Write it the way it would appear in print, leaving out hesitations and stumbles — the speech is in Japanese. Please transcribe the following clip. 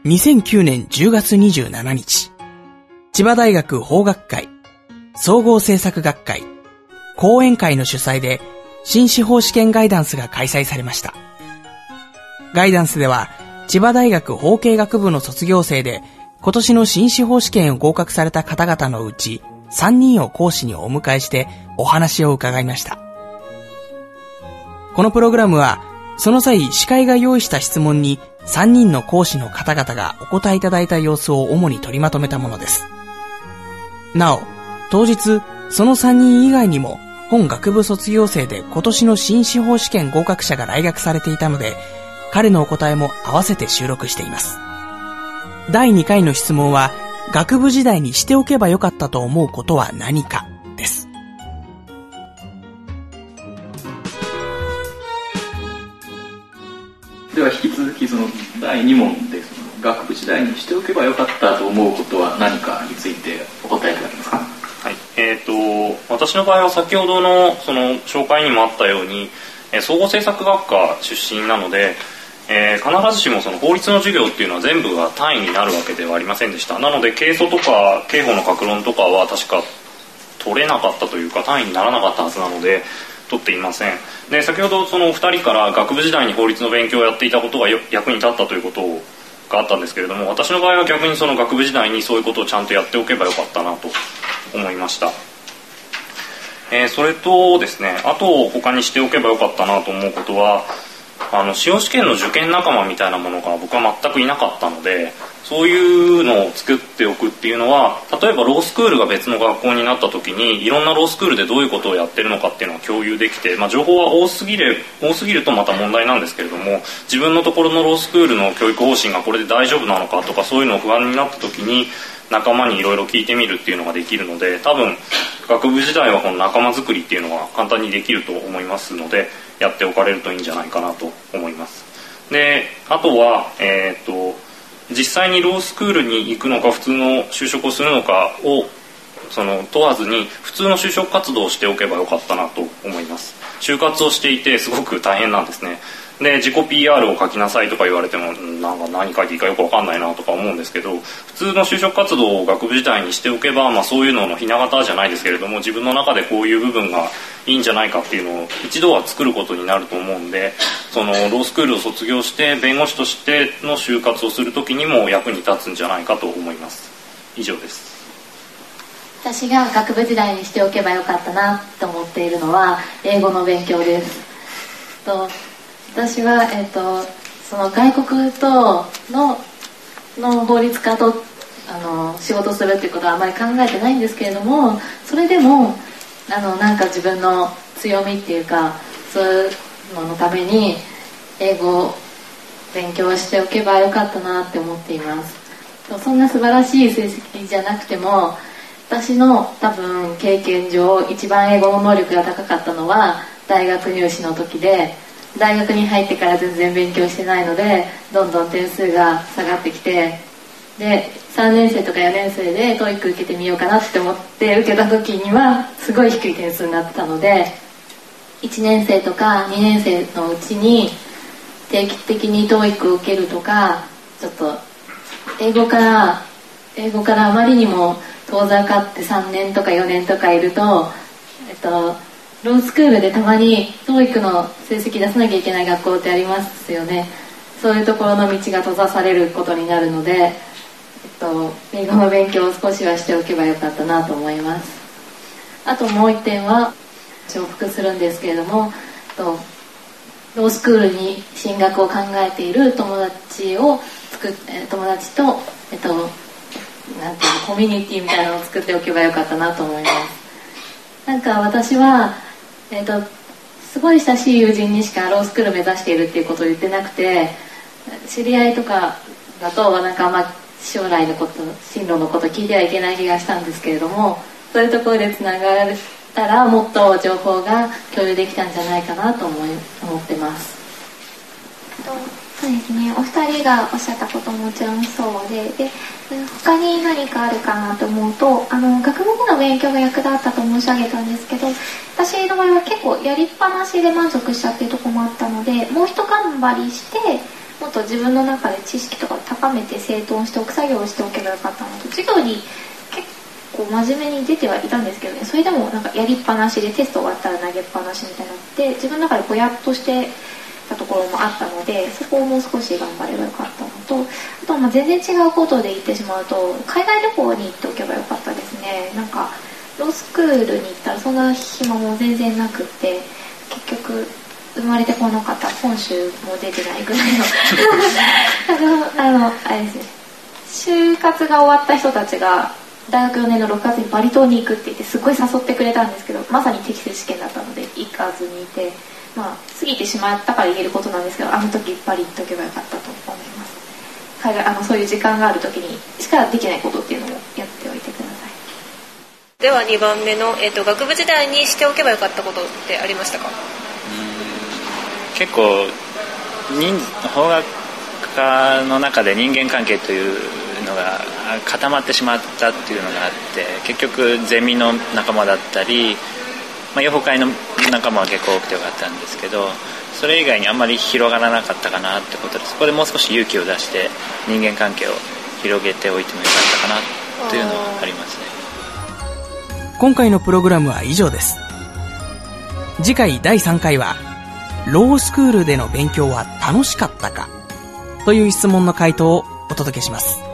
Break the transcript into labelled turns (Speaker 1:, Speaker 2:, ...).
Speaker 1: 2009年10月27日、千葉大学法学会、総合政策学会、講演会の主催で新司法試験ガイダンスが開催されました。ガイダンスでは、千葉大学法経学部の卒業生で今年の新司法試験を合格された方々のうち3人を講師にお迎えしてお話を伺いました。このプログラムは、その際司会が用意した質問に3人の講師の方々がお答えいただいた様子を主に取りまとめたものです。なお、当日その3人以外にも本学部卒業生で今年の新司法試験合格者が来学されていたので、彼のお答えも合わせて収録しています。第2回の質問は、学部時代にしておけばよかったと思うことは何かです。
Speaker 2: では引き続きその第2問で、学部時代にしておけばよかったと思うことは何かについてお答えいただけますか。
Speaker 3: はい、私の場合は先ほどのその紹介にもあったように、総合政策学科出身なので、必ずしもその法律の授業っていうのは全部が単位になるわけではありませんでした。なので刑訴とか刑法の各論とかは確か取れなかったというか単位にならなかったはずなので取っていません。で、先ほどそのお二人から学部時代に法律の勉強をやっていたことが役に立ったということがあったんですけれども、私の場合は逆にその学部時代にそういうことをちゃんとやっておけばよかったなと思いました。それとですね、あと他にしておけばよかったなと思うことは、司法試験の受験仲間みたいなものが僕は全くいなかったので、そういうのを作っておくっていうのは、例えばロースクールが別の学校になった時にいろんなロースクールでどういうことをやってるのかっていうのを共有できて、情報は多すぎるとまた問題なんですけれども、自分のところのロースクールの教育方針がこれで大丈夫なのかとか、そういうのを不安になった時に仲間にいろいろ聞いてみるっていうのができるので、多分学部時代はこの仲間作りっていうのが簡単にできると思いますので、やっておかれるといいんじゃないかなと思います。で、あとは、実際にロースクールに行くのか普通の就職をするのかを問わずに普通の就職活動をしておけばよかったなと思います。就活をしていてすごく大変なんですね。で、自己 PR を書きなさいとか言われてもなんか何書いていいかよく分かんないなとか思うんですけど、普通の就職活動を学部時代にしておけば、そういうののひな形じゃないですけれども、自分の中でこういう部分がいいんじゃないかっていうのを一度は作ることになると思うんで、そのロースクールを卒業して弁護士としての就活をするときにも役に立つんじゃないかと思います。以上です。
Speaker 4: 私が学部時代にしておけばよかったなと思っているのは英語の勉強です。私は、その外国との法律家と仕事するっていうことはあまり考えてないんですけれども、それでもなんか自分の強みっていうか、そういうののために英語を勉強しておけばよかったなって思っています。そんな素晴らしい成績じゃなくても、私の多分経験上一番英語の能力が高かったのは大学入試の時で、大学に入ってから全然勉強してないのでどんどん点数が下がってきて、で3年生とか4年生で TOEIC 受けてみようかなって思って受けた時にはすごい低い点数になってたので、1年生とか2年生のうちに定期的に TOEIC を受けるとか、ちょっと英語からあまりにも遠ざかって3年とか4年とかいると、ロースクールでたまに TOEIC の成績出さなきゃいけない学校ってありますよね。そういうところの道が閉ざされることになるので、英語の勉強を少しはしておけばよかったなと思います。あともう一点は重複するんですけれども、ロースクールに進学を考えている友達となんていうコミュニティみたいなのを作っておけばよかったなと思います。なんか私は、すごい親しい友人にしかロースクール目指しているっていうことを言ってなくて、知り合いとかだとなんかあんま将来のこと進路のこと聞いてはいけない気がしたんですけれども、そういうところでつながれたらもっと情報が共有できたんじゃないかなと思ってます。
Speaker 5: そうですね、お二人がおっしゃったことももちろんそうで、他に何かあるかなと思うと、学部での勉強が役立ったと申し上げたんですけど、私の場合は結構やりっぱなしで満足しちゃってるところもあったので、もう一頑張りしてもっと自分の中で知識とかを高めて整頓しておく作業をしておけばよかったのと、授業に結構真面目に出てはいたんですけどね、それでもなんかやりっぱなしでテスト終わったら投げっぱなしみたいになって自分の中でぼやっとしてたところもあったので、そこをもう少し頑張ればよかったのと、あとは全然違うことで言ってしまうと、海外旅行に行っておけばよかったですね。なんかロースクールに行ったらそんな暇も全然なくって、結局生まれてこの方本州も出てないぐらいのあれですね、就活が終わった人たちが大学4年の6月にバリ島に行くって言ってすごい誘ってくれたんですけど、まさに適正試験だったので行かずにいて、過ぎてしまったから言えることなんですけど、あの時バリ行っておけばよかったと思います。海外そういう時間がある時にしかできないことっていうのもやっておいてください。
Speaker 6: では2番目の、学部時代にしておけばよかったことってありましたか？
Speaker 7: 結構法学科の中で人間関係というのが固まってしまったっていうのがあって、結局ゼミの仲間だったり、養蜂会の仲間は結構多くてよかったんですけど、それ以外にあんまり広がらなかったかなってことで、そこでもう少し勇気を出して人間関係を広げておいてもよかったかなというのはありますね。
Speaker 1: 今回のプログラムは以上です。次回第3回はロースクールでの勉強は楽しかったかという質問の回答をお届けします。